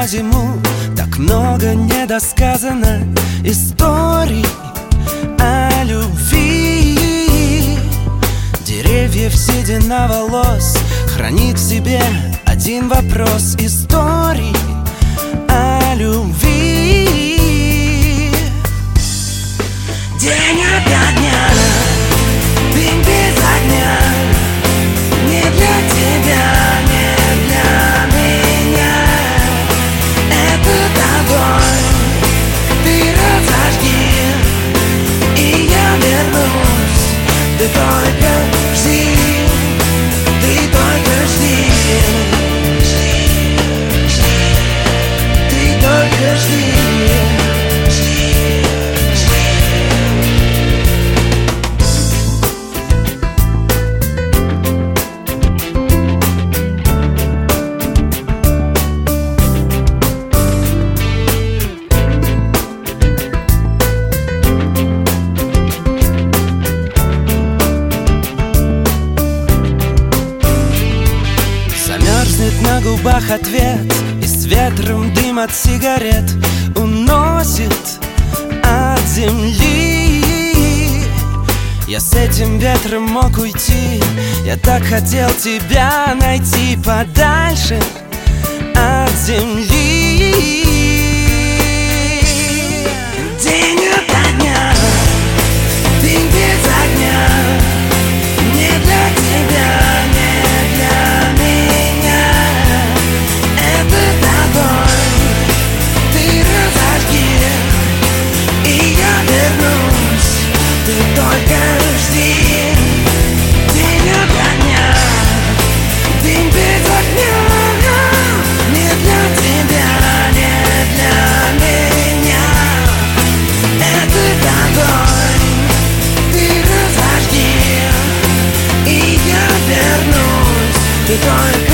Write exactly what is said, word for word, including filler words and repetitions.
зиму. Так много недосказано историй о любви. Деревьев седина волос хранит в себе один вопрос историй о любви. День ото дня, дым без огня, не для тебя, не для меня. Этот огонь ты разожги, и я вернусь. Ты только жди, ты только жди, ты только жди. На губах ответ, и с ветром дым от сигарет уносит от земли. Я с этим ветром мог уйти, я так хотел тебя найти подальше от земли. День ото дня, дым без огня, не для тебя, не для меня. Этот огонь ты разожги, и я вернусь. Ты только жди. День ото дня, дым без огня, не для тебя, не для меня. Этот огонь ты разожги, и я вернусь. Ты только